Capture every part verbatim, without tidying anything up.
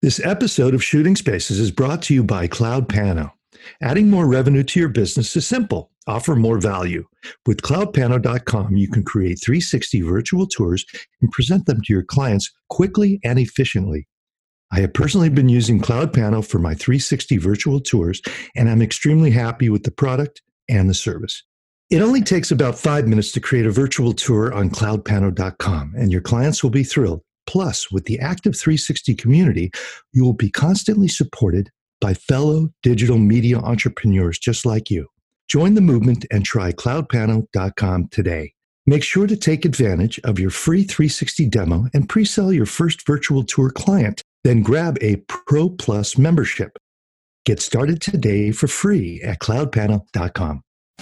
This episode of Shooting Spaces is brought to you by Cloud Pano. Adding more revenue to your business is simple. Offer more value. With cloud pano dot com, you can create three sixty virtual tours and present them to your clients quickly and efficiently. I have personally been using CloudPano for my three sixty virtual tours, and I'm extremely happy with the product and the service. It only takes about five minutes to create a virtual tour on cloud pano dot com, and your clients will be thrilled. Plus, with the active three sixty community, you will be constantly supported by fellow digital media entrepreneurs just like you. Join the movement and try cloud pano dot com today. Make sure to take advantage of your free three sixty demo and pre-sell your first virtual tour client. Then grab a Pro Plus membership. Get started today for free at cloud pano dot com.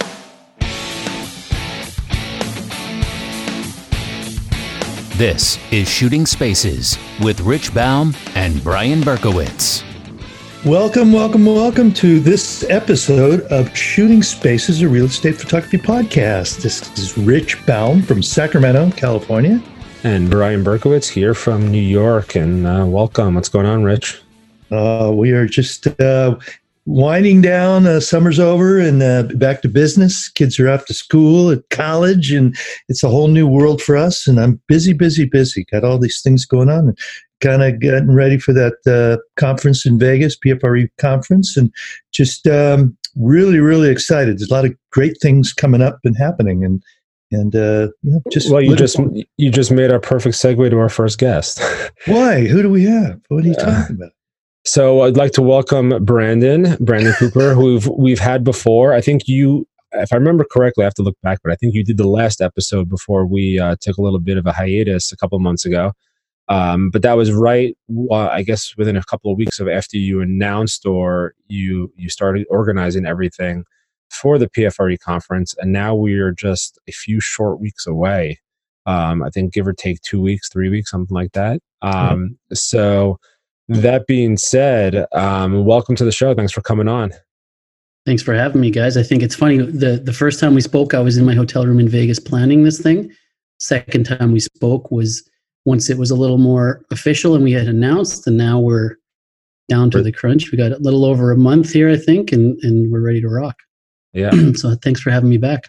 This is Shooting Spaces with Rich Baum and Brian Berkowitz. Welcome, welcome, welcome to this episode of Shooting Spaces, a real estate photography podcast. This is Rich Baum from Sacramento, California. And Brian Berkowitz here from New York. And uh, welcome. What's going on, Rich? Uh, we are just uh, winding down. Uh, summer's over and uh, back to business. Kids are off to school, at college, and it's a whole new world for us. And I'm busy, busy, busy. Got all these things going on and kind of getting ready for that uh, conference in Vegas, P F R E conference, and just um, really, really excited. There's a lot of great things coming up and happening. And And uh, you know, just well, you just forward. you just made our perfect segue to our first guest. Why? Who do we have? What are you talking about? So I'd like to welcome Brandon, Brandon Cooper, who we've we've had before. I think you, if I remember correctly, I have to look back, but I think you did the last episode before we uh, took a little bit of a hiatus a couple of months ago. Um, but that was right, uh, I guess, within a couple of weeks of after you announced or you you started organizing everything for the P F R E conference, and now we are just a few short weeks away. Um, I think give or take two weeks, three weeks, something like that. Um, mm-hmm. So that being said, um, welcome to the show. Thanks for coming on. Thanks for having me, guys. I think it's funny. The, the first time we spoke, I was in my hotel room in Vegas planning this thing. Second time we spoke was once it was a little more official and we had announced, and now we're down to the crunch. We got a little over a month here, I think, and, and we're ready to rock. Yeah. So thanks for having me back.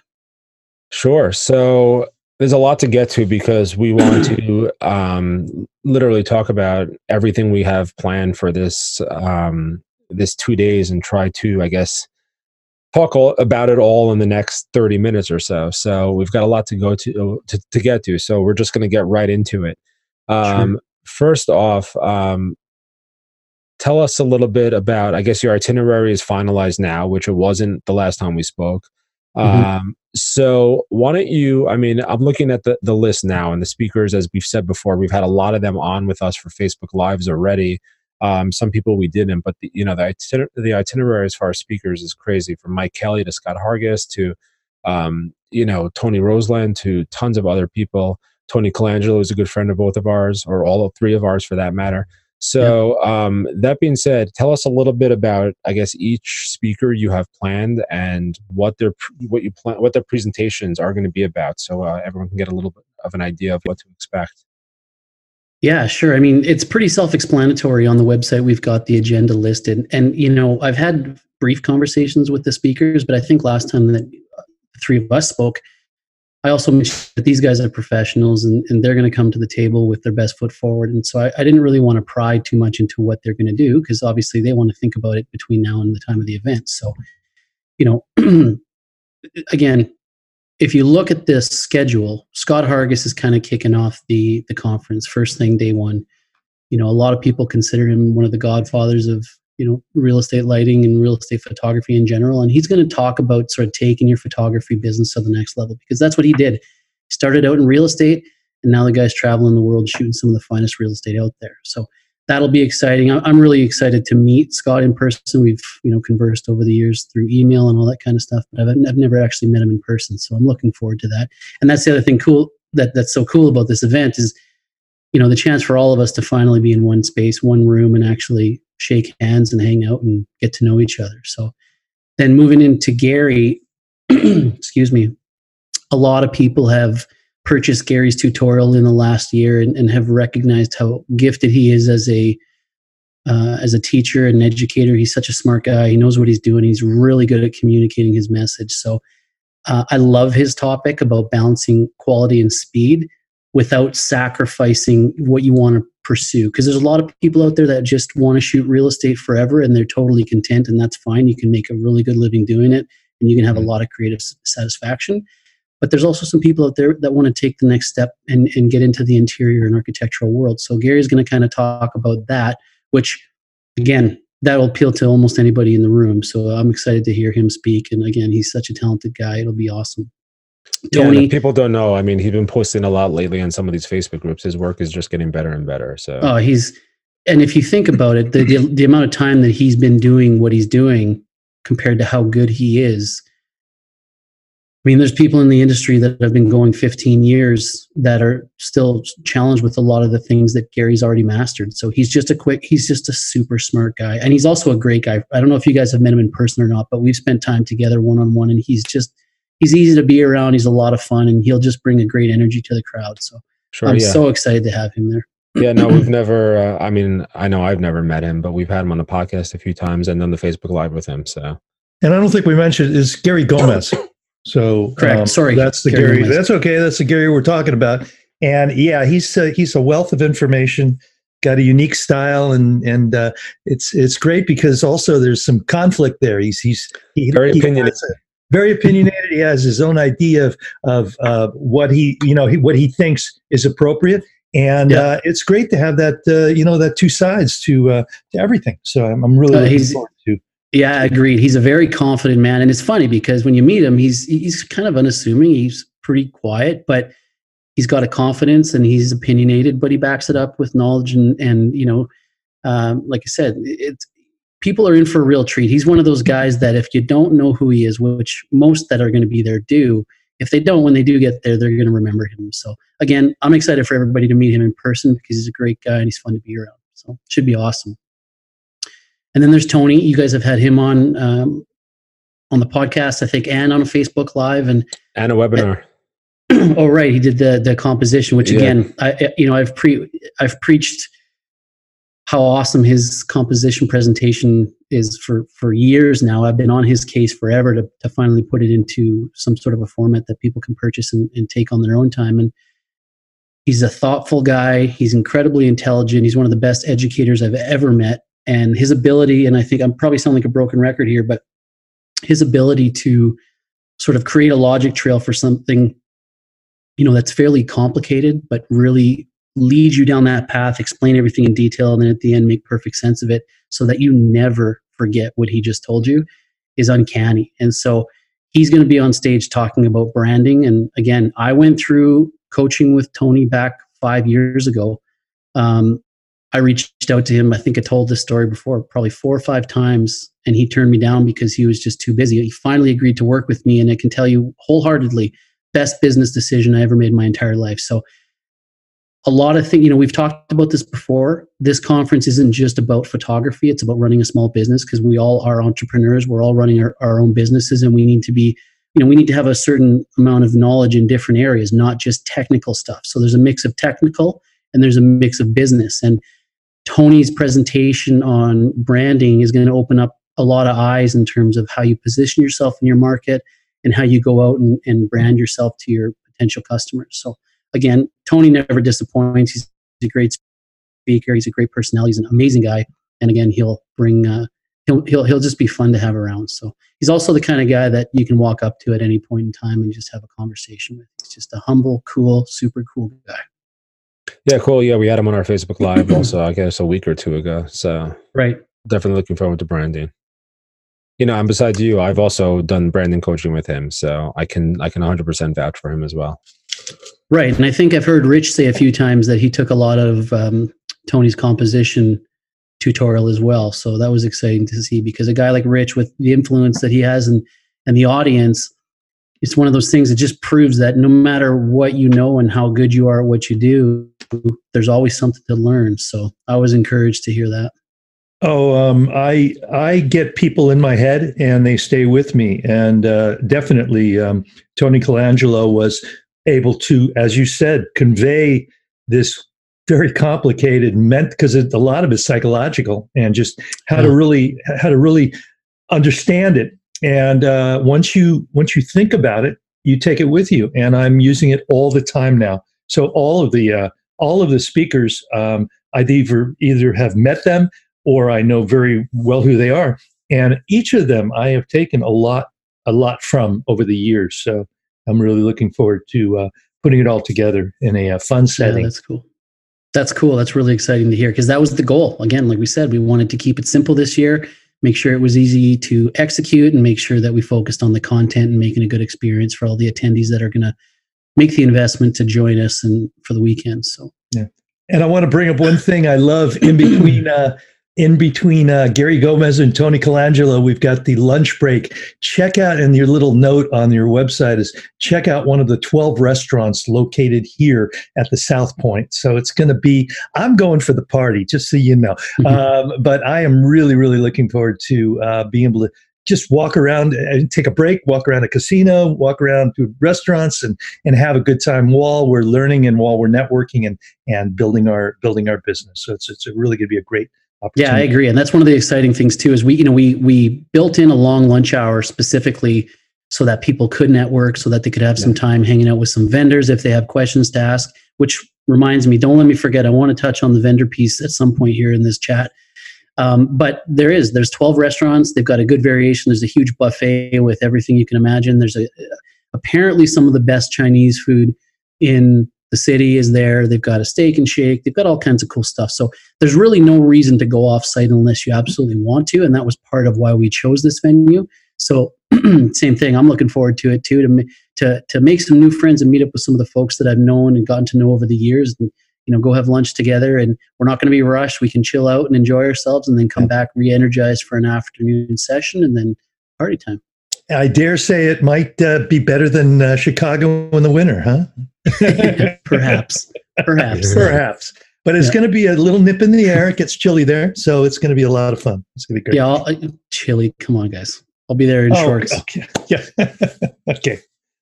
Sure. So there's a lot to get to because we want to um, literally talk about everything we have planned for this um, this two days and try to, I guess, talk all about it all in the next thirty minutes or so. So we've got a lot to go to to, to get to. So we're just going to get right into it. Um, sure. First off, um, tell us a little bit about, I guess your itinerary is finalized now, which it wasn't the last time we spoke. Mm-hmm. Um, so why don't you, I mean, I'm looking at the, the list now and the speakers, as we've said before, we've had a lot of them on with us for Facebook Lives already. Um, some people we didn't, but the, you know, the, iter- the itinerary as far as speakers is crazy, from Mike Kelly to Scott Hargis to, um, you know, Tony Roseland to tons of other people. Tony Colangelo is a good friend of both of ours, or all of three of ours for that matter. So um, that being said, tell us a little bit about, I guess, each speaker you have planned and what their what you plan, what their presentations are going to be about, so uh, everyone can get a little bit of an idea of what to expect. Yeah, sure. I mean, it's pretty self-explanatory on the website. We've got the agenda listed, and you know, I've had brief conversations with the speakers, but I think last time that the three of us spoke, I also mentioned that these guys are professionals and, and they're going to come to the table with their best foot forward. And so I, I didn't really want to pry too much into what they're going to do, because obviously they want to think about it between now and the time of the event. So, you know, again, if you look at this schedule, Scott Hargis is kind of kicking off the, the conference first thing, day one. You know, a lot of people consider him one of the godfathers of, you know, real estate lighting and real estate photography in general. And he's going to talk about sort of taking your photography business to the next level, because that's what he did. He started out in real estate, and now the guy's traveling the world shooting some of the finest real estate out there. So that'll be exciting. I'm really excited to meet Scott in person. We've, you know, conversed over the years through email and all that kind of stuff, but I've, I've never actually met him in person. So I'm looking forward to that. And that's the other thing cool that that's so cool about this event is, you know, the chance for all of us to finally be in one space, one room, and actually shake hands and hang out and get to know each other. So then moving into Gary, excuse me, a lot of people have purchased Gary's tutorial in the last year and, and have recognized how gifted he is as a uh, as a teacher and educator. He's such a smart guy. He knows what he's doing. He's really good at communicating his message. So uh, I love his topic about balancing quality and speed without sacrificing what you want to pursue. Because there's a lot of people out there that just want to shoot real estate forever and they're totally content, and that's fine. You can make a really good living doing it and you can have a lot of creative satisfaction. But there's also some people out there that want to take the next step and, and get into the interior and architectural world. So Gary's going to kind of talk about that, which, again, that will appeal to almost anybody in the room. So I'm excited to hear him speak. And again, he's such a talented guy. It'll be awesome. Tony, yeah, people don't know. I mean, he's been posting a lot lately on some of these Facebook groups. His work is just getting better and better. So, oh, he's, and if you think about it, the, the, the amount of time that he's been doing what he's doing compared to how good he is, I mean, there's people in the industry that have been going fifteen years that are still challenged with a lot of the things that Gary's already mastered. So he's just a quick, he's just a super smart guy. And he's also a great guy. I don't know if you guys have met him in person or not, but we've spent time together one-on-one, and he's just, he's easy to be around. He's a lot of fun, and he'll just bring a great energy to the crowd. So sure, I'm yeah. so excited to have him there. Yeah, no, we've never, uh, I mean, I know I've never met him, but we've had him on the podcast a few times and done the Facebook Live with him. So, and I don't think we mentioned is Gary Gomez. So correct. Um, Sorry, that's the Gary. Gary that's okay. That's the Gary we're talking about. And yeah, he's uh, he's a wealth of information. Got a unique style, and and uh, it's it's great because also there's some conflict there. He's he's he, very he opinionated. A, very opinionated. He has his own idea of of uh, what he you know he, what he thinks is appropriate, and yeah. uh, it's great to have that uh, you know that two sides to uh, to everything. So I'm, I'm really uh, looking forward to. Yeah, agreed. He's a very confident man, and it's funny because when you meet him, he's he's kind of unassuming. He's pretty quiet, but he's got a confidence and he's opinionated, but he backs it up with knowledge and and you know, um, like I said, it's people are in for a real treat. He's one of those guys that if you don't know who he is, which most that are going to be there do, if they don't, when they do get there, they're going to remember him. So again, I'm excited for everybody to meet him in person because he's a great guy and he's fun to be around. So it should be awesome. And then there's Tony. You guys have had him on um, on the podcast, I think, and on a Facebook Live and and a webinar. And, oh, right, he did the the composition, which yeah. again, I you know I've pre I've preached how awesome his composition presentation is for for years now. I've been on his case forever to to finally put it into some sort of a format that people can purchase and, and take on their own time. And he's a thoughtful guy. He's incredibly intelligent. He's one of the best educators I've ever met. And his ability, and I think I'm probably sounding like a broken record here, but his ability to sort of create a logic trail for something, you know, that's fairly complicated, but really lead you down that path, explain everything in detail, and then at the end make perfect sense of it so that you never forget what he just told you is uncanny. And so he's going to be on stage talking about branding. And again, I went through coaching with Tony back five years ago. Um, I reached out to him. I think I told this story before, probably four or five times, and he turned me down because he was just too busy. He finally agreed to work with me, and I can tell you wholeheartedly, best business decision I ever made in my entire life. So a lot of things, you know, we've talked about this before. This conference isn't just about photography. It's about running a small business because we all are entrepreneurs. We're all running our, our own businesses, and we need to be, you know, we need to have a certain amount of knowledge in different areas, not just technical stuff. So there's a mix of technical and there's a mix of business. And Tony's presentation on branding is going to open up a lot of eyes in terms of how you position yourself in your market and how you go out and, and brand yourself to your potential customers. So again, Tony never disappoints. He's a great speaker. He's a great personality. He's an amazing guy. And again, he'll bring, uh, he'll, he'll, he'll just be fun to have around. So he's also the kind of guy that you can walk up to at any point in time and just have a conversation with. He's just a humble, cool, super cool guy. Yeah, cool. Yeah, we had him on our Facebook Live also, I guess, a week or two ago. So right, definitely looking forward to branding. You know, and besides you, I've also done branding coaching with him, so I can I can one hundred percent vouch for him as well. Right, and I think I've heard Rich say a few times that he took a lot of um, Tony's composition tutorial as well. So that was exciting to see because a guy like Rich, with the influence that he has and and the audience, it's one of those things that just proves that no matter what you know and how good you are at what you do, there's always something to learn. So I was encouraged to hear that. Oh, um, I I get people in my head and they stay with me. And uh, definitely um, Tony Colangelo was able to, as you said, convey this very complicated, meant because a lot of it's psychological and just how Yeah. to really how to really understand it. And uh, once you once you think about it, you take it with you. And I'm using it all the time now. So all of the uh, all of the speakers, um, I either either have met them or I know very well who they are. And each of them I have taken a lot a lot from over the years. So I'm really looking forward to uh, putting it all together in a, a fun setting. Yeah, that's cool. That's cool. That's really exciting to hear because that was the goal. Again, like we said, we wanted to keep it simple this year, make sure it was easy to execute, and make sure that we focused on the content and making a good experience for all the attendees that are going to make the investment to join us and for the weekend. So, yeah. And I want to bring up one thing I love in between uh, in between uh, Gary Gomez and Tony Colangelo. We've got the lunch break. Check out, and your little note on your website is check out one of the twelve restaurants located here at the South Point. So it's going to be, I'm going for the party, just so you know. um, but I am really, really looking forward to uh, being able to just walk around and take a break, walk around a casino, walk around to restaurants and, and have a good time while we're learning and while we're networking and, and building our, building our business. So it's, it's really going to be a great yeah, I agree. And that's one of the exciting things too, is we, you know, we, we built in a long lunch hour specifically so that people could network, so that they could have yeah. some time hanging out with some vendors if they have questions to ask, which reminds me, don't let me forget, I want to touch on the vendor piece at some point here in this chat. Um, but there is, there's twelve restaurants. They've got a good variation. There's a huge buffet with everything you can imagine. There's a, apparently some of the best Chinese food in the city is there. They've got a steak and shake. They've got all kinds of cool stuff. So there's really no reason to go off site unless you absolutely want to. And that was part of why we chose this venue. So same thing. I'm looking forward to it too, to, to, to make some new friends and meet up with some of the folks that I've known and gotten to know over the years, and, you know, go have lunch together. And we're not going to be rushed. We can chill out and enjoy ourselves and then come back re-energized for an afternoon session and then party time. I dare say it might uh, be better than uh, Chicago in the winter, huh? Perhaps, perhaps, perhaps. But it's yeah. going to be a little nip in the air. It gets chilly there, so it's going to be a lot of fun. It's going to be great. Yeah, I'll, uh, chilly. Come on, guys. I'll be there in oh, shorts. Okay. Yeah. Okay.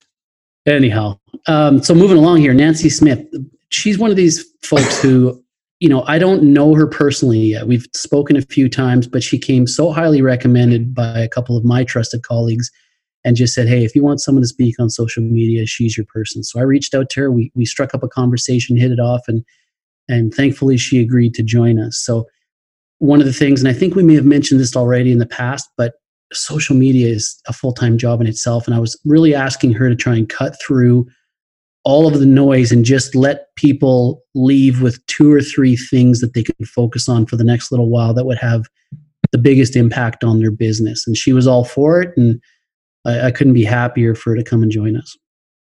Anyhow, um, so moving along here, Nancy Smith. She's one of these folks who, you know, I don't know her personally yet. We've spoken a few times, but she came so highly recommended by a couple of my trusted colleagues and just said, hey, if you want someone to speak on social media, she's your person. So I reached out to her. We we struck up a conversation, hit it off, and and thankfully she agreed to join us. So one of the things, and I think we may have mentioned this already in the past, but social media is a full-time job in itself. And I was really asking her to try and cut through all of the noise and just let people leave with two or three things that they could focus on for the next little while that would have the biggest impact on their business. And she was all for it. And I, I couldn't be happier for her to come and join us.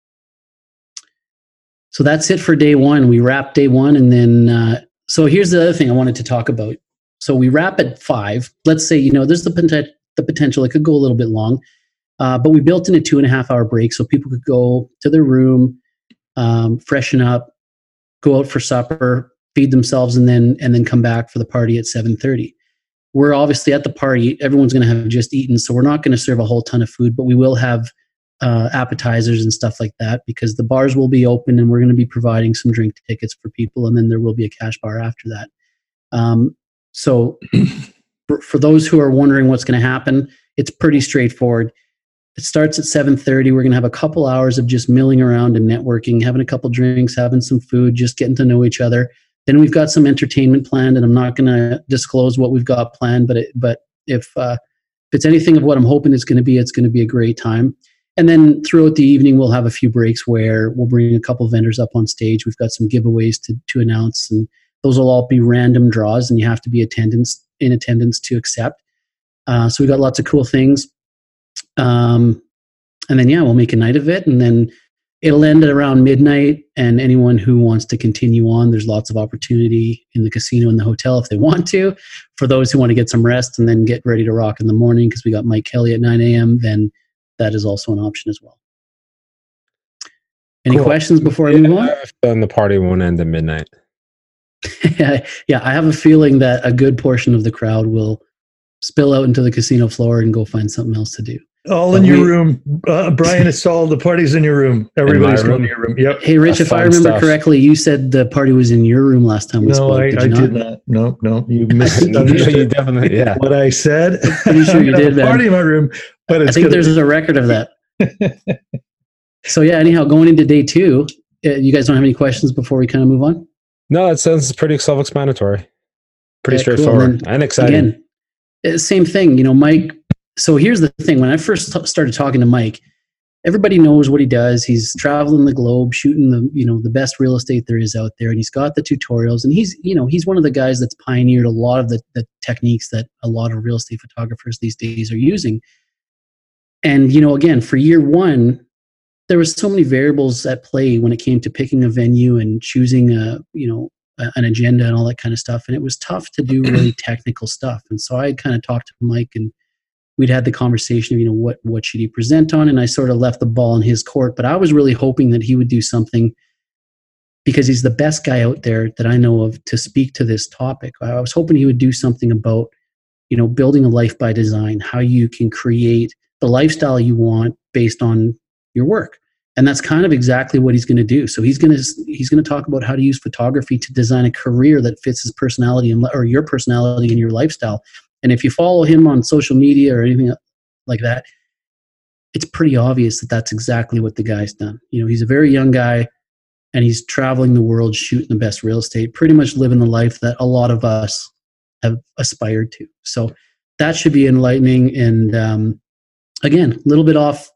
So that's it for day one. We wrapped day one. And then, uh, so here's the other thing I wanted to talk about. So we wrap at five. Let's say, you know, there's the, poten- the potential, it could go a little bit long, uh, but we built in a two and a half hour break so people could go to their room, um, freshen up, go out for supper, feed themselves, and then, and then come back for the party at seven thirty. We're obviously at the party. Everyone's going to have just eaten, so we're not going to serve a whole ton of food, but we will have uh, appetizers and stuff like that because the bars will be open and we're going to be providing some drink tickets for people, and then there will be a cash bar after that. Um, so for, for those who are wondering what's going to happen, it's pretty straightforward. It starts at seven thirty. We're going to have a couple hours of just milling around and networking, having a couple drinks, having some food, just getting to know each other. Then we've got some entertainment planned, and I'm not going to disclose what we've got planned, but it, but if uh, if it's anything of what I'm hoping it's going to be, it's going to be a great time. And then throughout the evening, we'll have a few breaks where we'll bring a couple vendors up on stage. We've got some giveaways to to announce, and those will all be random draws, and you have to be attendance in attendance to accept. Uh, so we've got lots of cool things. Um, and then, yeah, we'll make a night of it, and then it'll end at around midnight, and anyone who wants to continue on, there's lots of opportunity in the casino and the hotel if they want to. For those who want to get some rest and then get ready to rock in the morning, because we got Mike Kelly at nine a.m., then that is also an option as well. Any cool. questions before I move on? Then the party won't end at midnight. Yeah, I have a feeling that a good portion of the crowd will spill out into the casino floor and go find something else to do. All in your room. Uh, Brian, it's all the party's in your room. Everybody's going to your room. Yep. Hey, Rich, if I remember stuff. correctly, you said the party was in your room last time we no, spoke. I, Did I you did not. No, no. You missed it. You definitely, yeah. What I said. Pretty sure you did, man. Party in my room. But it's I think there's be- a record of that. So, yeah, anyhow, going into day two, uh, you guys don't have any questions before we kind of move on? No, it sounds pretty self-explanatory. Pretty yeah, straightforward cool. and, then, and exciting. Again, same thing. You know, Mike. So here's the thing. When I first t- started talking to Mike, everybody knows what he does. He's traveling the globe, shooting the, you know, the best real estate there is out there. And he's got the tutorials, and he's, you know, he's one of the guys that's pioneered a lot of the, the techniques that a lot of real estate photographers these days are using. And, you know, again, for year one, there was so many variables at play when it came to picking a venue and choosing a, you know, a, an agenda and all that kind of stuff. And it was tough to do really technical stuff. And so I kind of talked to Mike, and we'd had the conversation of, you know, what, what should he present on? And I sort of left the ball in his court, but I was really hoping that he would do something, because he's the best guy out there that I know of to speak to this topic. I was hoping he would do something about, you know, building a life by design, how you can create the lifestyle you want based on your work. And that's kind of exactly what he's going to do. So he's going to, he's going to talk about how to use photography to design a career that fits his personality and, or your personality and your lifestyle. And if you follow him on social media or anything like that, it's pretty obvious that that's exactly what the guy's done. You know, he's a very young guy, and he's traveling the world, shooting the best real estate, pretty much living the life that a lot of us have aspired to. So that should be enlightening. And um, again, a little bit off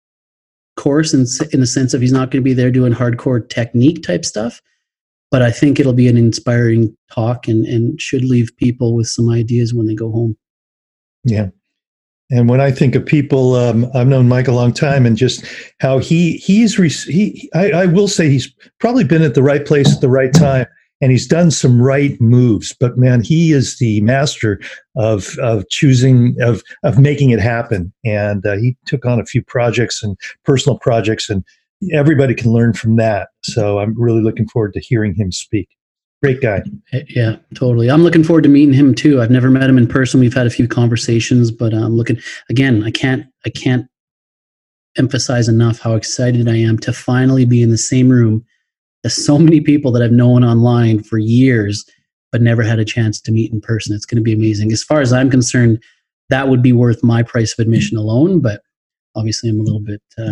course in, in the sense of he's not going to be there doing hardcore technique type stuff. But I think it'll be an inspiring talk, and, and should leave people with some ideas when they go home. Yeah. And when I think of people, um, I've known Mike a long time, and just how he he's he I, I will say he's probably been at the right place at the right time, and he's done some right moves. But man, he is the master of of choosing of of making it happen. And uh, he took on a few projects and personal projects, and everybody can learn from that. So I'm really looking forward to hearing him speak. Great guy. Yeah, totally. I'm looking forward to meeting him too. I've never met him in person. We've had a few conversations, but I'm looking, again, I can't, I can't emphasize enough how excited I am to finally be in the same room as so many people that I've known online for years, but never had a chance to meet in person. It's going to be amazing. As far as I'm concerned, that would be worth my price of admission alone, but obviously I'm a little bit, uh,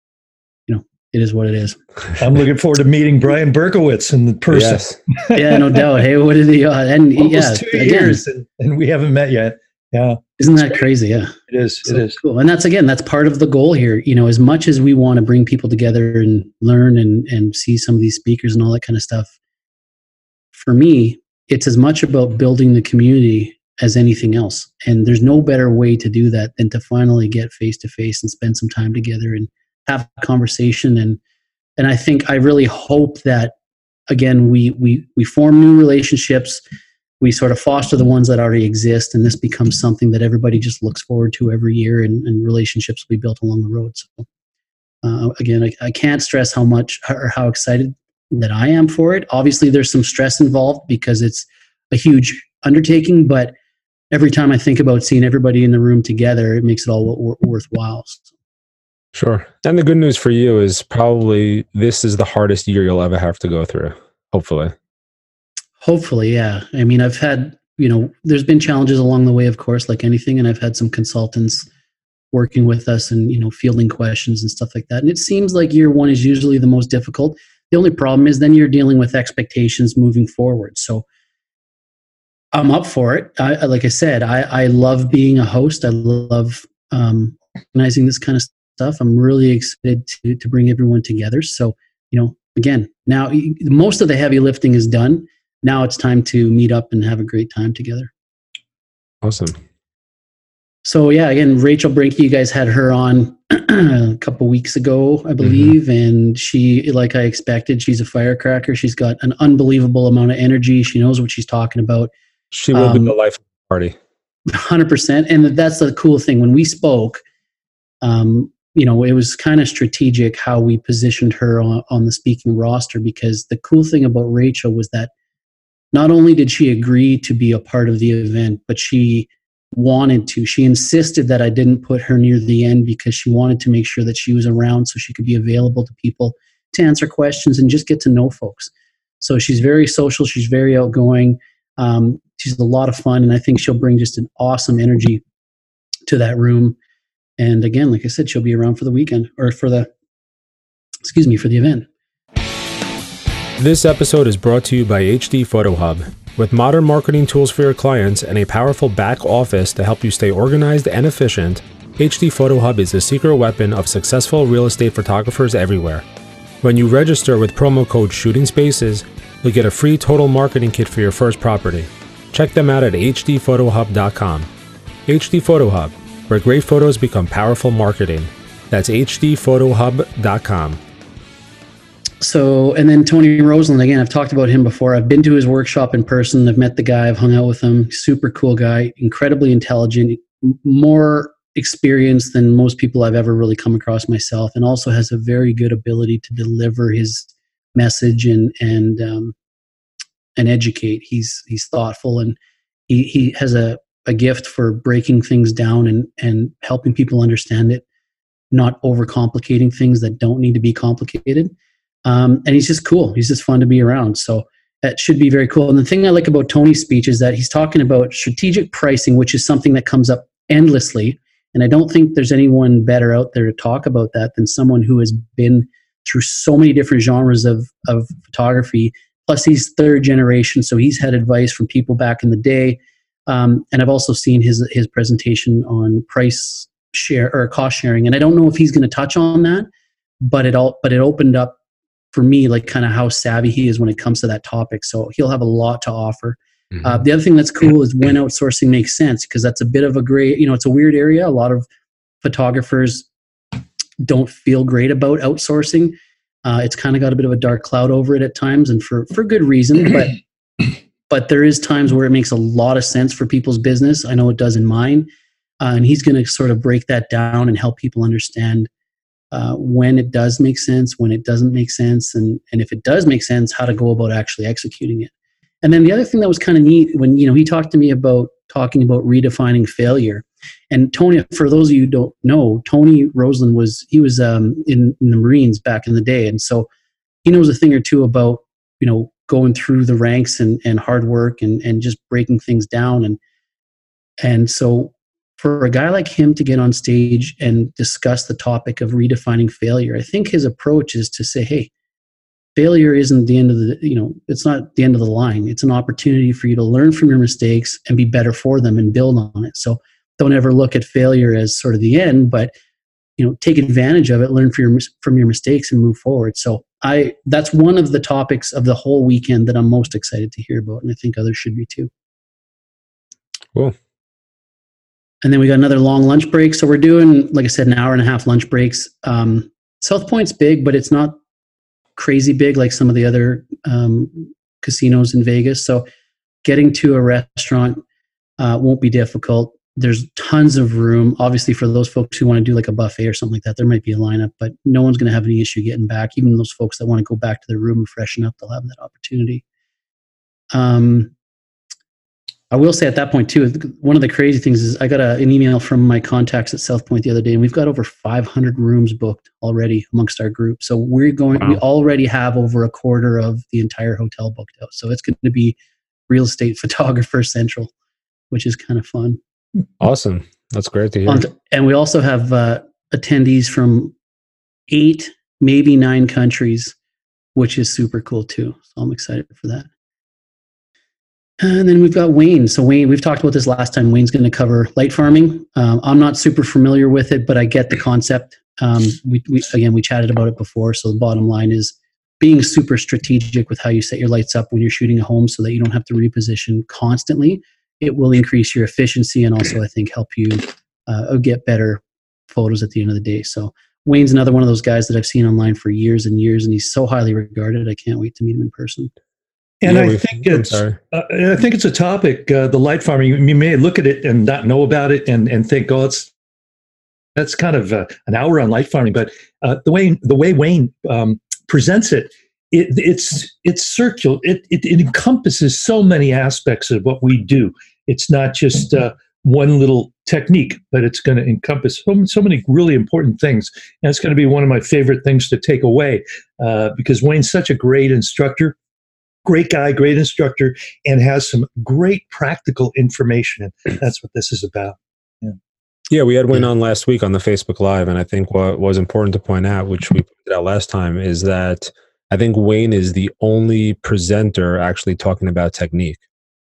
it is what it is. I'm looking forward to meeting Brian Berkowitz in person. Yes. Yeah, no doubt. Hey, what is he? Uh, and Almost yeah, two again, years, and, and we haven't met yet. Yeah, isn't that crazy? Yeah, it is. So it is cool. And that's again, that's part of the goal here. You know, as much as we want to bring people together and learn and and see some of these speakers and all that kind of stuff, for me, it's as much about building the community as anything else. And there's no better way to do that than to finally get face to face and spend some time together and have a conversation. And and I think I really hope that, again, we we we form new relationships, we sort of foster the ones that already exist, and this becomes something that everybody just looks forward to every year, and, and relationships will be built along the road. So uh, again, I, I can't stress how much or how excited that I am for it. Obviously, there's some stress involved because it's a huge undertaking, but every time I think about seeing everybody in the room together, it makes it all w- worthwhile. So. Sure. And the good news for you is probably this is the hardest year you'll ever have to go through, hopefully. Hopefully, yeah. I mean, I've had, you know, there's been challenges along the way, of course, like anything. And I've had some consultants working with us and, you know, fielding questions and stuff like that. And it seems like year one is usually the most difficult. The only problem is then you're dealing with expectations moving forward. So I'm up for it. I, like I said, I, I love being a host. I love um, organizing this kind of stuff. I'm really excited to, to bring everyone together. So, you know, again, now most of the heavy lifting is done. Now it's time to meet up and have a great time together. Awesome. So yeah, again, Rachel Brinke, you guys had her on a couple weeks ago, I believe. Mm-hmm. And she, like I expected, she's a firecracker. She's got an unbelievable amount of energy. She knows what she's talking about. She will um, be the life of the party. one hundred percent. And that's the cool thing. When we spoke, um, you know, it was kind of strategic how we positioned her on, on the speaking roster, because the cool thing about Rachel was that not only did she agree to be a part of the event, but she wanted to. She insisted that I didn't put her near the end because she wanted to make sure that she was around so she could be available to people to answer questions and just get to know folks. So she's very social. She's very outgoing. Um, she's a lot of fun, and I think she'll bring just an awesome energy to that room. And again, like I said, she'll be around for the weekend or for the, excuse me, for the event. This episode is brought to you by H D Photo Hub. With modern marketing tools for your clients and a powerful back office to help you stay organized and efficient, H D Photo Hub is the secret weapon of successful real estate photographers everywhere. When you register with promo code Shooting Spaces, you'll get a free total marketing kit for your first property. Check them out at h d photo hub dot com. H D Photo Hub, where great photos become powerful marketing. That's h d photo hub dot com. So, and then Tony Roseland, again, I've talked about him before. I've been to his workshop in person. I've met the guy. I've hung out with him. Super cool guy, incredibly intelligent, more experienced than most people I've ever really come across myself, and also has a very good ability to deliver his message and and um, and educate. He's he's thoughtful, and he he has a, a gift for breaking things down and and helping people understand it, not overcomplicating things that don't need to be complicated. Um, and he's just cool. He's just fun to be around. So that should be very cool. And the thing I like about Tony's speech is that he's talking about strategic pricing, which is something that comes up endlessly. And I don't think there's anyone better out there to talk about that than someone who has been through so many different genres of, of photography. Plus he's third generation. So he's had advice from people back in the day. Um, and I've also seen his, his presentation on price share or cost sharing. And I don't know if he's going to touch on that, but it all, but it opened up for me, like kind of how savvy he is when it comes to that topic. So he'll have a lot to offer. Mm-hmm. Uh, the other thing that's cool is when outsourcing makes sense, because that's a bit of a gray, you know, it's a weird area. A lot of photographers don't feel great about outsourcing. Uh, it's kind of got a bit of a dark cloud over it at times, and for, for good reason, but, but there is times where it makes a lot of sense for people's business. I know it does in mine. Uh, and he's going to sort of break that down and help people understand Uh, when it does make sense, when it doesn't make sense, and and if it does make sense, how to go about actually executing it. And then the other thing that was kind of neat when, you know, he talked to me about talking about redefining failure. And Tony, for those of you who don't know, Tony Roseland was, he was um, in, in the Marines back in the day. And so he knows a thing or two about, you know, going through the ranks and, and hard work and, and just breaking things down. And, and so for a guy like him to get on stage and discuss the topic of redefining failure, I think his approach is to say, hey, failure isn't the end of the, you know, it's not the end of the line. It's an opportunity for you to learn from your mistakes and be better for them and build on it. So don't ever look at failure as sort of the end, but, you know, take advantage of it, learn from your, from your mistakes and move forward. So I, that's one of the topics of the whole weekend that I'm most excited to hear about. And I think others should be too. Cool. And then we got another long lunch break. So we're doing, like I said, an hour and a half lunch breaks. Um, South Point's big, but it's not crazy big like some of the other um, casinos in Vegas. So getting to a restaurant uh, won't be difficult. There's tons of room. Obviously, for those folks who want to do like a buffet or something like that, there might be a lineup, but no one's going to have any issue getting back. Even those folks that want to go back to their room and freshen up, they'll have that opportunity. Um, I will say at that point too, one of the crazy things is I got a, an email from my contacts at South Point the other day, and we've got over five hundred rooms booked already amongst our group. So we're going, wow. We already have over a quarter of the entire hotel booked out. So it's going to be real estate photographer central, which is kind of fun. Awesome. That's great to hear. And we also have uh, attendees from eight, maybe nine countries, which is super cool too. So I'm excited for that. And then we've got Wayne. So Wayne, we've talked about this last time. Wayne's going to cover light farming. Um, I'm not super familiar with it, but I get the concept. Um, we, we again, we chatted about it before. So the bottom line is being super strategic with how you set your lights up when you're shooting a home so that you don't have to reposition constantly. It will increase your efficiency and also, I think, help you uh, get better photos at the end of the day. So Wayne's another one of those guys that I've seen online for years and years, and he's so highly regarded. I can't wait to meet him in person. And yeah, I think it's uh, I think it's a topic, uh, the light farming. You may look at it and not know about it, and and think, oh, it's that's kind of uh, an hour on light farming. But uh, the way the way Wayne um, presents it, it it's it's circular. It, it it encompasses so many aspects of what we do. It's not just uh, one little technique, but it's going to encompass so, so many really important things. And it's going to be one of my favorite things to take away uh, because Wayne's such a great instructor, great guy, great instructor, and has some great practical information. And that's what this is about. Yeah. Yeah, we had Wayne on last week on the Facebook Live, and I think what was important to point out, which we pointed out last time, is that I think Wayne is the only presenter actually talking about technique.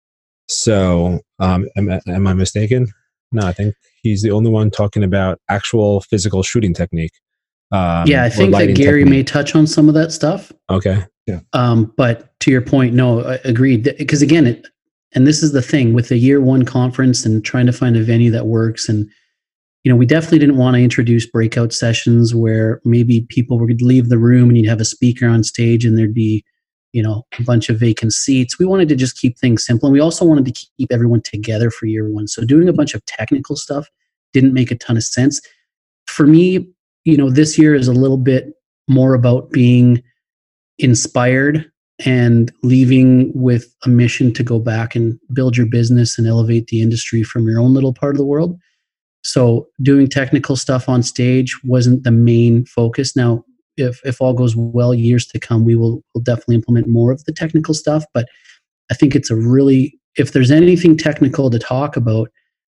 So, um, am, am I mistaken? No, I think he's the only one talking about actual physical shooting technique. Um, yeah, I think that Gary technique. may touch on some of that stuff. Okay. Yeah. Um, but to your point, no, I agreed. Because again, it, and this is the thing with the year one conference and trying to find a venue that works. And, you know, we definitely didn't want to introduce breakout sessions where maybe people would leave the room and you'd have a speaker on stage and there'd be, you know, a bunch of vacant seats. We wanted to just keep things simple. And we also wanted to keep everyone together for year one. So doing a bunch of technical stuff didn't make a ton of sense. For me, you know, this year is a little bit more about being inspired and leaving with a mission to go back and build your business and elevate the industry from your own little part of the world. So doing technical stuff on stage wasn't the main focus. Now, if if all goes well, years to come, we will will definitely implement more of the technical stuff. But I think it's a really, if there's anything technical to talk about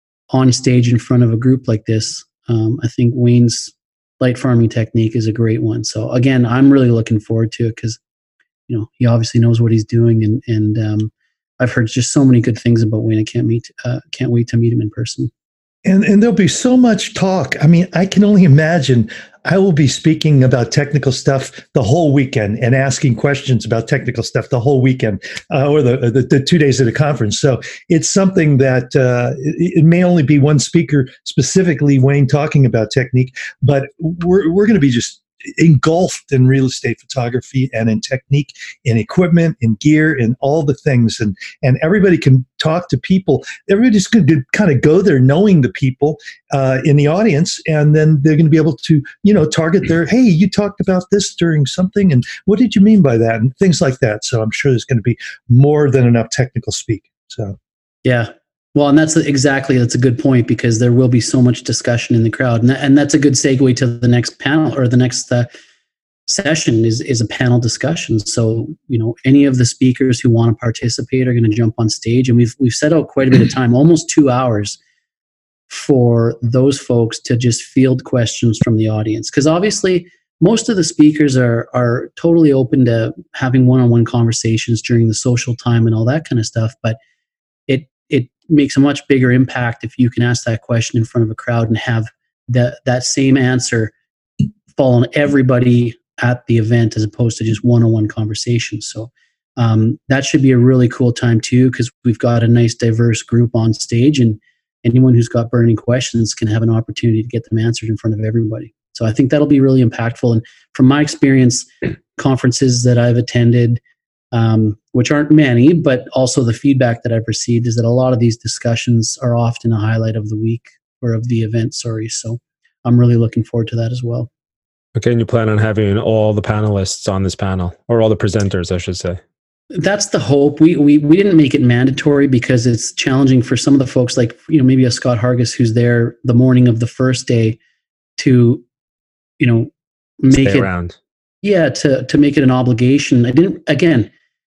on stage in front of a group like this, um, I think Wayne's light farming technique is a great one. So again, I'm really looking forward to it because, you know, he obviously knows what he's doing, and and um, I've heard just so many good things about Wayne. I can't meet, uh, can't wait to meet him in person. And and there'll be so much talk. I mean, I can only imagine I will be speaking about technical stuff the whole weekend and asking questions about technical stuff the whole weekend uh, or the, the the two days of the conference. So it's something that uh, it, it may only be one speaker, specifically Wayne, talking about technique, but we're we're going to be just engulfed in real estate photography and in technique, in equipment, in gear, in all the things. And and everybody can talk to people. Everybody's going to kind of go there knowing the people uh, in the audience, and then they're going to be able to, you know, target their, hey, you talked about this during something, and what did you mean by that? And things like that. So I'm sure there's going to be more than enough technical speak. So, yeah. Well, and that's exactly, that's a good point, because there will be so much discussion in the crowd. And, that, and that's a good segue to the next panel, or the next uh, session is, is a panel discussion. So, you know, any of the speakers who want to participate are going to jump on stage. And we've, we've set out quite a bit of time, almost two hours for those folks to just field questions from the audience. Because obviously, most of the speakers are, are totally open to having one-on-one conversations during the social time and all that kind of stuff. But it, it makes a much bigger impact if you can ask that question in front of a crowd and have that that same answer fall on everybody at the event, as opposed to just one-on-one conversations. So um, that should be a really cool time too, because we've got a nice diverse group on stage, and anyone who's got burning questions can have an opportunity to get them answered in front of everybody. So I think that'll be really impactful. And from my experience, conferences that I've attended, Um, which aren't many, but also the feedback that I've received is that a lot of these discussions are often a highlight of the week, or of the event, sorry. So I'm really looking forward to that as well. Okay, and you plan on having all the panelists on this panel, or all the presenters, I should say? That's the hope. We, we, we didn't make it mandatory because it's challenging for some of the folks, like, you know, maybe a Scott Hargis who's there the morning of the first day to, you know, make Stay it around. Yeah, to, to make it an obligation. I didn't, again,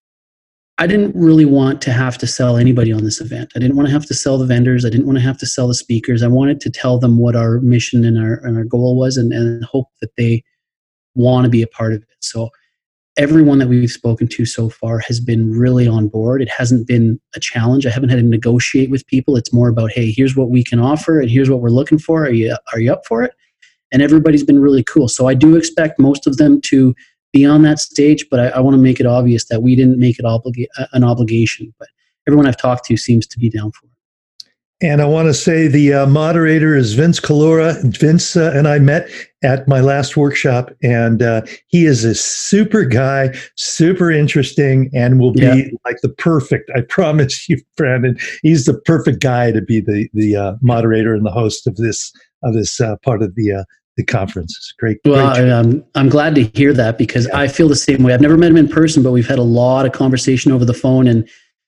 I didn't really want to have to sell anybody on this event. I didn't want to have to sell the vendors. I didn't want to have to sell the speakers. I wanted to tell them what our mission and our, and our goal was, and, and hope that they want to be a part of it. So everyone that we've spoken to so far has been really on board. It hasn't been a challenge. I haven't had to negotiate with people. It's more about, hey, here's what we can offer, and here's what we're looking for. Are you, are you up for it? And everybody's been really cool. So I do expect most of them to be on that stage, but I, I want to make it obvious that we didn't make it obliga- an obligation. But everyone I've talked to seems to be down for it. And I want to say the uh, moderator is Vince Calora. Vince uh, and I met at my last workshop, and uh, he is a super guy, super interesting, and will be yeah. like the perfect, I promise you, Brandon, he's the perfect guy to be the the uh, moderator and the host of this of this uh, part of the uh, the conference. It's great. Well, great I'm, I'm glad to hear that, because yeah. I feel the same way. I've never met him in person, but we've had a lot of conversation over the phone, and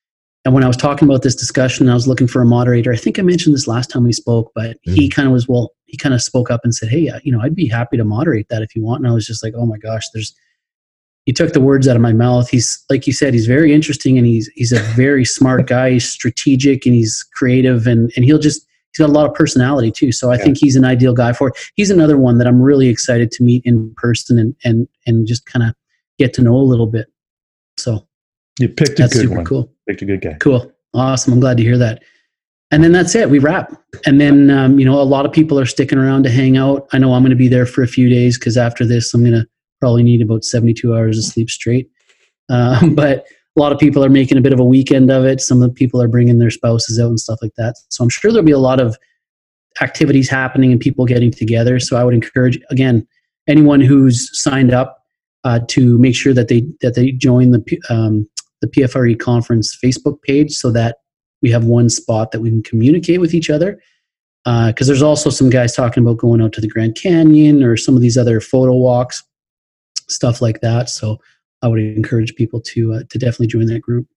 And when I was talking about this discussion, I was looking for a moderator. I think I mentioned this last time we spoke, but mm. he kind of was, well, he kind of spoke up and said, hey, you know, I'd be happy to moderate that if you want. And I was just like, oh my gosh, there's, he took the words out of my mouth. He's, like you said, he's very interesting, and he's, he's a very smart guy. He's strategic and he's creative, and, and he'll just, he's got a lot of personality too. So I yeah. think he's an ideal guy for it. He's another one that I'm really excited to meet in person and, and, and just kind of get to know a little bit. So you picked a that's good super one. Cool. Picked a good guy. Cool. Awesome. I'm glad to hear that. And then that's it. We wrap. And then, um, you know, a lot of people are sticking around to hang out. I know I'm going to be there for a few days because after this, I'm going to probably need about seventy-two hours of sleep straight. Um, but a lot of people are making a bit of a weekend of it. Some of the people are bringing their spouses out and stuff like that. So I'm sure there'll be a lot of activities happening and people getting together. So I would encourage, again, anyone who's signed up uh, to make sure that they that they join the um, the P F R E conference Facebook page so that we have one spot that we can communicate with each other. Because uh, there's also some guys talking about going out to the Grand Canyon or some of these other photo walks, stuff like that. So I would encourage people to uh, to definitely join that group.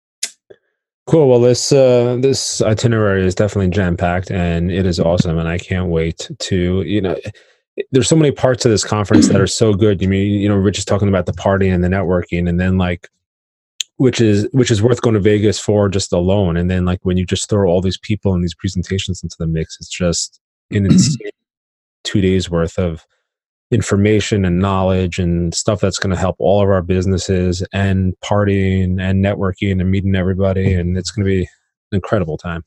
Cool. Well, this uh, this itinerary is definitely jam packed, and it is awesome. And I can't wait to, you know, there's so many parts of this conference that are so good. You mean, you know, Rich is talking about the party and the networking, and then like, which is which is worth going to Vegas for just alone. And then like when you just throw all these people and these presentations into the mix, it's just an insane two days worth of information and knowledge and stuff that's going to help all of our businesses and partying and networking and meeting everybody. And it's going to be an incredible time.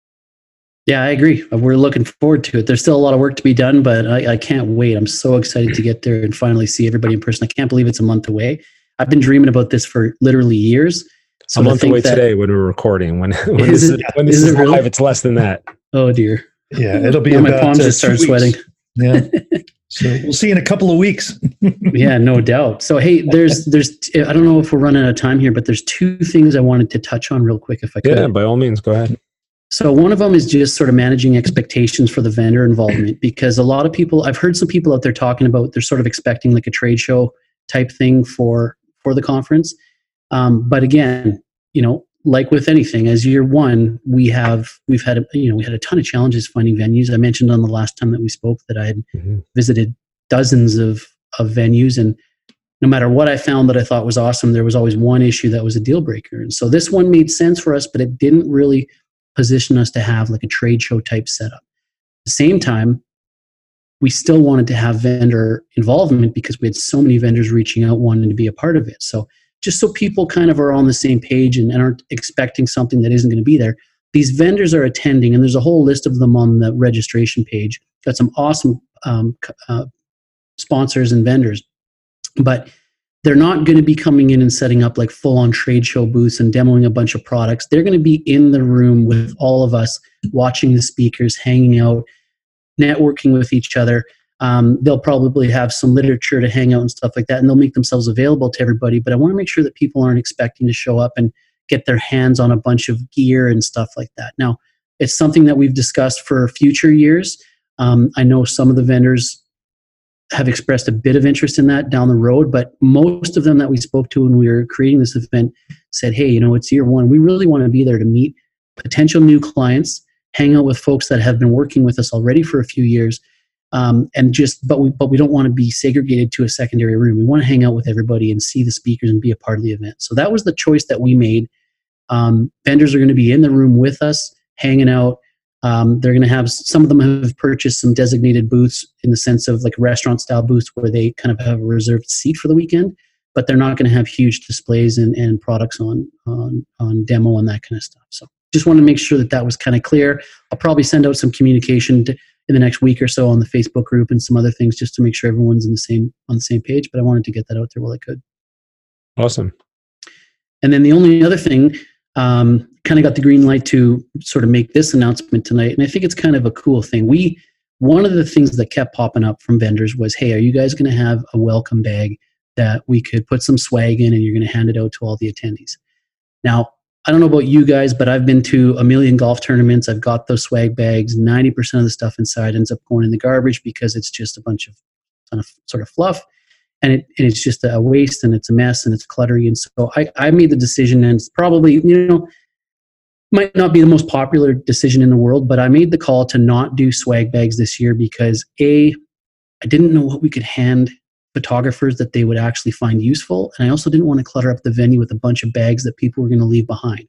Yeah, I agree. We're looking forward to it. There's still a lot of work to be done, but I, I can't wait. I'm so excited to get there and finally see everybody in person. I can't believe it's a month away. I've been dreaming about this for literally years. So a month away today when we're recording. When, when this is, when this is, is live, really? It's less than that. Oh, dear. Yeah, it'll be yeah, about my palms uh, just started sweating. Yeah. So we'll see in a couple of weeks. Yeah, no doubt. So, hey, there's, there's, I don't know if we're running out of time here, but there's two things I wanted to touch on real quick if I could. Yeah, by all means, go ahead. So one of them is just sort of managing expectations for the vendor involvement, because a lot of people, I've heard some people out there talking about, they're sort of expecting like a trade show type thing for, for the conference. Um, but again, you know, like with anything, as year one, we have, we've had, a, you know, we had a ton of challenges finding venues. I mentioned on the last time that we spoke that I had mm-hmm. visited dozens of, of venues, and no matter what I found that I thought was awesome, there was always one issue that was a deal breaker. And so this one made sense for us, but it didn't really position us to have like a trade show type setup. At the same time, we still wanted to have vendor involvement because we had so many vendors reaching out wanting to be a part of it. So just so people kind of are on the same page and, and aren't expecting something that isn't going to be there, these vendors are attending, and there's a whole list of them on the registration page. Got some awesome um, uh, sponsors and vendors, but they're not going to be coming in and setting up like full-on trade show booths and demoing a bunch of products. They're going to be in the room with all of us, watching the speakers, hanging out, networking with each other. Um, they'll probably have some literature to hang out and stuff like that, and they'll make themselves available to everybody. But I want to make sure that people aren't expecting to show up and get their hands on a bunch of gear and stuff like that. Now, it's something that we've discussed for future years. Um, I know some of the vendors have expressed a bit of interest in that down the road, but most of them that we spoke to when we were creating this event said, hey, you know, it's year one. We really want to be there to meet potential new clients, hang out with folks that have been working with us already for a few years, um, and just, but we, but we don't want to be segregated to a secondary room. We want to hang out with everybody and see the speakers and be a part of the event. So that was the choice that we made. Um, vendors are going to be in the room with us, hanging out. Um, they're going to have, some of them have purchased some designated booths in the sense of like restaurant style booths where they kind of have a reserved seat for the weekend, but they're not going to have huge displays and, and products on, on, on demo and that kind of stuff. So just want to make sure that that was kind of clear. I'll probably send out some communication to, in the next week or so on the Facebook group and some other things just to make sure everyone's in the same, on the same page, but I wanted to get that out there while I could. Awesome. And then the only other thing, um, kind of got the green light to sort of make this announcement tonight. And I think it's kind of a cool thing. We, one of the things that kept popping up from vendors was, hey, are you guys going to have a welcome bag that we could put some swag in and you're going to hand it out to all the attendees? Now, I don't know about you guys, but I've been to a million golf tournaments. I've got those swag bags. ninety percent of the stuff inside ends up going in the garbage because it's just a bunch of, ton of sort of fluff. And, it, and it's just a waste and it's a mess and it's cluttery. And so I, I made the decision, and it's probably, you know, might not be the most popular decision in the world, but I made the call to not do swag bags this year because A, I didn't know what we could hand photographers that they would actually find useful. And I also didn't want to clutter up the venue with a bunch of bags that people were going to leave behind.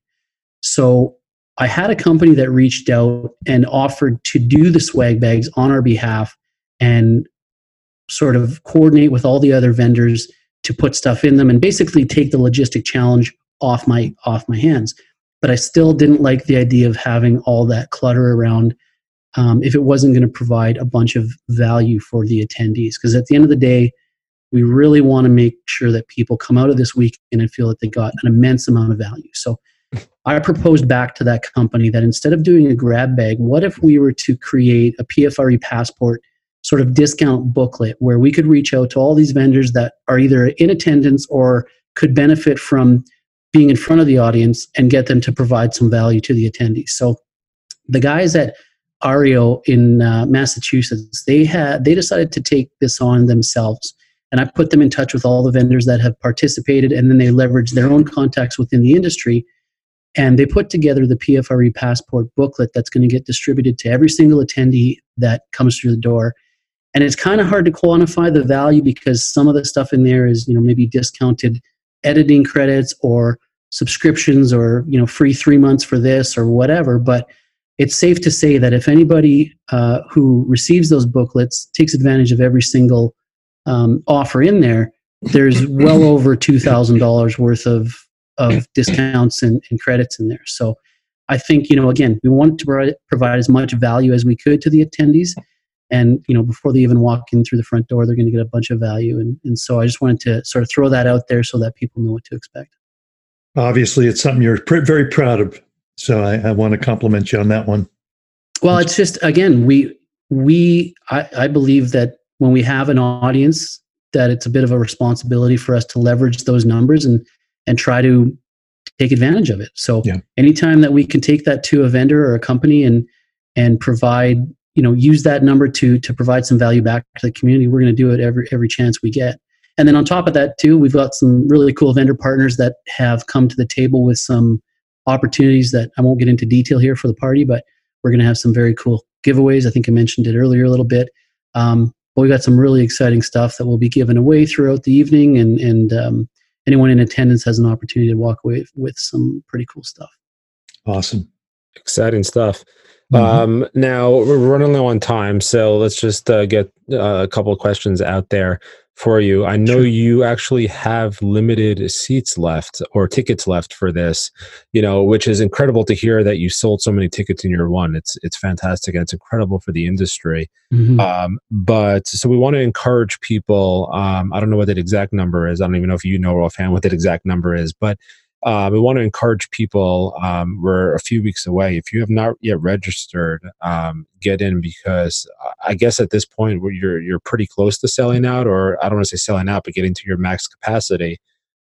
So I had a company that reached out and offered to do the swag bags on our behalf and sort of coordinate with all the other vendors to put stuff in them and basically take the logistic challenge off my off my hands. But I still didn't like the idea of having all that clutter around um, if it wasn't going to provide a bunch of value for the attendees. Because at the end of the day, we really want to make sure that people come out of this weekend and feel that they got an immense amount of value. So I proposed back to that company that instead of doing a grab bag, what if we were to create a P F R E passport sort of discount booklet where we could reach out to all these vendors that are either in attendance or could benefit from being in front of the audience and get them to provide some value to the attendees. So the guys at Ario in uh, Massachusetts, they had they decided to take this on themselves. And I put them in touch with all the vendors that have participated, and then they leveraged their own contacts within the industry. And they put together the P F R E passport booklet that's going to get distributed to every single attendee that comes through the door. And it's kind of hard to quantify the value because some of the stuff in there is, you know, maybe discounted editing credits or subscriptions or, you know, free three months for this or whatever. But it's safe to say that if anybody uh, who receives those booklets takes advantage of every single um, offer in there, there's well over two thousand dollars worth of, of discounts and, and credits in there. So I think, you know, again, we want to provide, provide as much value as we could to the attendees. And, you know, before they even walk in through the front door, they're going to get a bunch of value. And, and so I just wanted to sort of throw that out there so that people know what to expect. Obviously, it's something you're pr- very proud of. So I, I want to compliment you on that one. Well, it's just, again, we, we, I, I believe that when we have an audience, that it's a bit of a responsibility for us to leverage those numbers and, and try to take advantage of it. So yeah. Anytime that we can take that to a vendor or a company and, and provide, you know, use that number to to provide some value back to the community, we're going to do it every every chance we get. And then on top of that too, we've got some really cool vendor partners that have come to the table with some opportunities that I won't get into detail here for the party, but we're going to have some very cool giveaways. I think I mentioned it earlier a little bit. Um, but we got some really exciting stuff that will be given away throughout the evening, and and um, anyone in attendance has an opportunity to walk away with some pretty cool stuff. Awesome, exciting stuff. Mm-hmm. Um, now we're running low on time, so let's just uh, get uh, a couple of questions out there for you. I know sure. You actually have limited seats left or tickets left for this, you know, which is incredible to hear that you sold so many tickets in year one. It's it's fantastic and it's incredible for the industry. Mm-hmm. Um, but so we want to encourage people. Um, I don't know what that exact number is. I don't even know if you know offhand what that exact number is, but Uh, we want to encourage people. Um, we're a few weeks away. If you have not yet registered, um, get in, because I guess at this point you're you're pretty close to selling out, or I don't want to say selling out, but getting to your max capacity.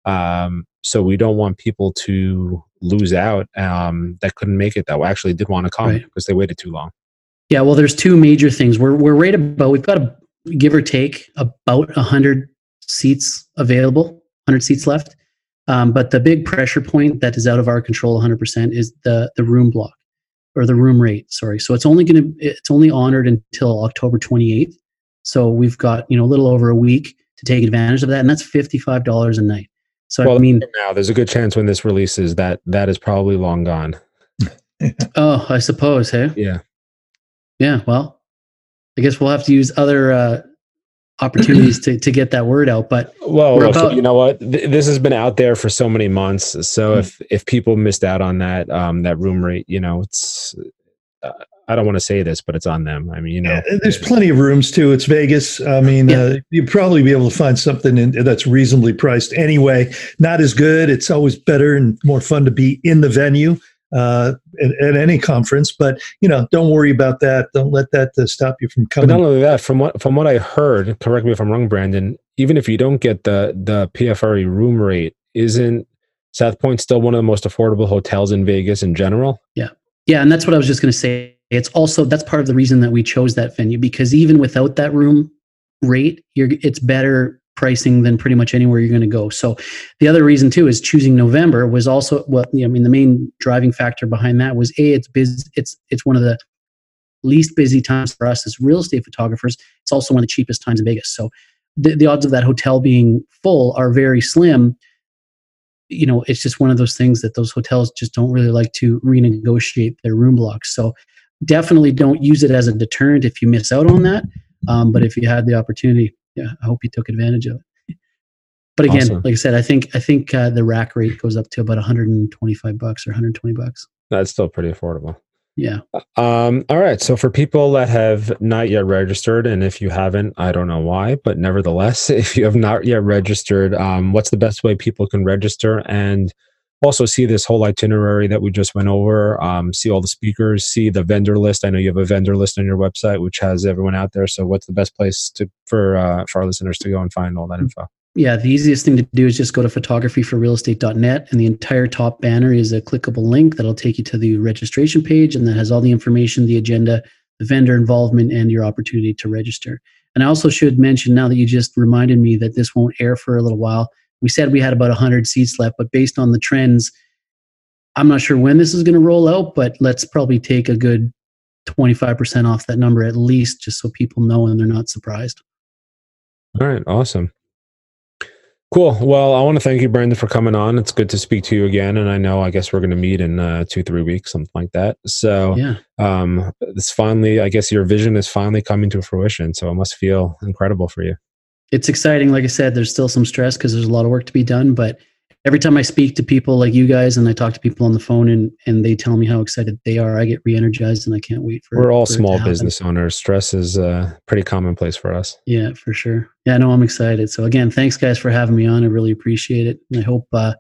Um, so we don't want people to lose out um, that couldn't make it, that actually did want to come right. because they waited too long. Yeah, well, there's two major things. We're we're right about we've got a give or take about a hundred seats available, hundred seats left. Um, but the big pressure point that is out of our control one hundred percent is the the room block or the room rate. Sorry. So it's only going to, it's only honored until October twenty-eighth. So we've got, you know, a little over a week to take advantage of that. And that's fifty-five dollars a night. So well, I mean, now there's a good chance when this releases that that is probably long gone. Oh, I suppose. Hey. Yeah. Yeah. Well, I guess we'll have to use other, uh, opportunities to, to get that word out. But well, well about, so you know what, Th- this has been out there for so many months. So mm-hmm. if if people missed out on that um that room rate, you know, it's uh, I don't want to say this, but it's on them. I mean, you know, yeah, there's plenty of rooms too. It's Vegas. I mean, yeah. uh, you'd probably be able to find something in, that's reasonably priced anyway. Not as good. It's always better and more fun to be in the venue uh at, at any conference, but you know, don't worry about that. Don't let that uh, stop you from coming. But not only that, from what from what I heard, correct me if I'm wrong, Brandon, even if you don't get the the P F R E room rate, isn't South Point still one of the most affordable hotels in Vegas in general? Yeah, yeah, and that's what I was just going to say. It's also, that's part of the reason that we chose that venue, because even without that room rate, you're it's better pricing than pretty much anywhere you're going to go. So the other reason too is choosing November was also what, I mean, the main driving factor behind that was A, it's busy. It's, it's one of the least busy times for us as real estate photographers. It's also one of the cheapest times in Vegas. So the, the odds of that hotel being full are very slim. You know, it's just one of those things that those hotels just don't really like to renegotiate their room blocks. So definitely don't use it as a deterrent if you miss out on that. Um, but if you had the opportunity, yeah, I hope you took advantage of it. But again, awesome. Like I said, I think I think uh, the rack rate goes up to about one hundred twenty-five bucks or one hundred twenty bucks. That's still pretty affordable. Yeah. Um, all right. So for people that have not yet registered, and if you haven't, I don't know why, but nevertheless, if you have not yet registered, um, what's the best way people can register and also see this whole itinerary that we just went over, um, see all the speakers, see the vendor list. I know you have a vendor list on your website, which has everyone out there. So what's the best place to for, uh, for our listeners to go and find all that info? Yeah, the easiest thing to do is just go to photography for real estate dot net, and the entire top banner is a clickable link that'll take you to the registration page, and that has all the information, the agenda, the vendor involvement, and your opportunity to register. And I also should mention, now that you just reminded me that this won't air for a little while, we said we had about one hundred seats left, but based on the trends, I'm not sure when this is going to roll out, but let's probably take a good twenty-five percent off that number at least, just so people know and they're not surprised. All right, awesome. Cool. Well, I want to thank you, Brandon, for coming on. It's good to speak to you again. And I know, I guess we're going to meet in uh, two, three weeks, something like that. So yeah. um, it's finally, I guess your vision is finally coming to fruition. So it must feel incredible for you. It's exciting. Like I said, there's still some stress because there's a lot of work to be done. But every time I speak to people like you guys and I talk to people on the phone and, and they tell me how excited they are, I get re-energized and I can't wait for We're all for small business owners. Stress is uh, pretty commonplace for us. Yeah, for sure. Yeah, no, I'm excited. So again, thanks guys for having me on. I really appreciate it. And I hope, uh,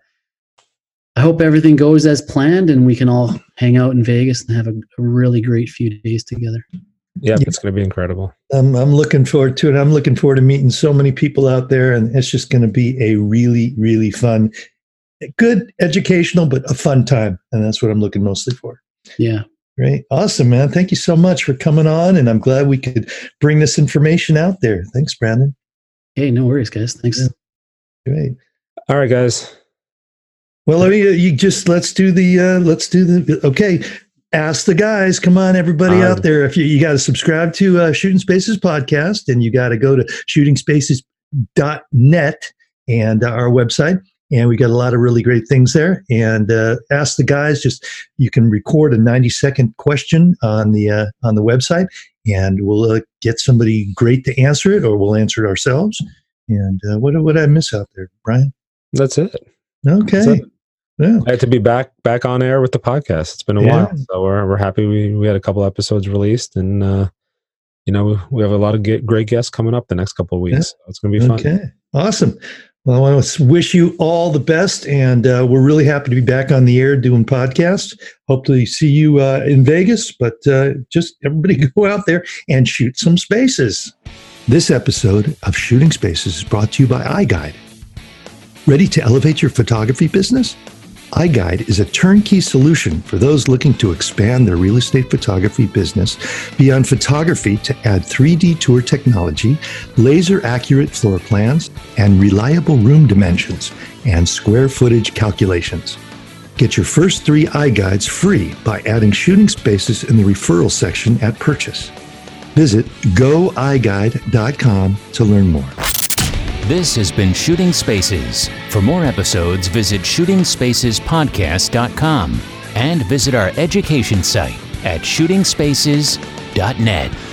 I hope everything goes as planned and we can all hang out in Vegas and have a, a really great few days together. Yeah, it's going to be incredible. Um, I'm looking forward to it. I'm looking forward to meeting so many people out there, and it's just going to be a really, really fun, good, educational, but a fun time. And that's what I'm looking mostly for. Yeah. Great. Awesome, man. Thank you so much for coming on. And I'm glad we could bring this information out there. Thanks, Brandon. Hey, no worries, guys. Thanks. Yeah. Great. All right, guys. Well, let me, you just, let's do the, uh, let's do the, okay. Ask the guys. Come on, everybody uh, out there. If you, you got to subscribe to uh, Shooting Spaces podcast, and you got to go to shooting spaces dot net and uh, our website. And we got a lot of really great things there. And uh, ask the guys. Just you can record a ninety second question on the uh, on the website, and we'll uh, get somebody great to answer it, or we'll answer it ourselves. And uh, what what did I miss out there, Brian? That's it. Okay. That's it. Yeah. I had to be back back on air with the podcast. It's been a yeah. while, so we're we're happy we we had a couple episodes released, and uh, you know we have a lot of get, great guests coming up the next couple of weeks. Yeah. So it's going to be fun. Okay, awesome. Well, I want to wish you all the best, and uh, we're really happy to be back on the air doing podcasts. Hopefully, see you uh, in Vegas. But uh, just everybody go out there and shoot some spaces. This episode of Shooting Spaces is brought to you by iGuide. Ready to elevate your photography business? iGuide is a turnkey solution for those looking to expand their real estate photography business beyond photography to add three D tour technology, laser-accurate floor plans, and reliable room dimensions and square footage calculations. Get your first three iGuides free by adding Shooting Spaces in the referral section at purchase. Visit go i guide dot com to learn more. This has been Shooting Spaces. For more episodes, visit shooting spaces podcast dot com and visit our education site at shooting spaces dot net.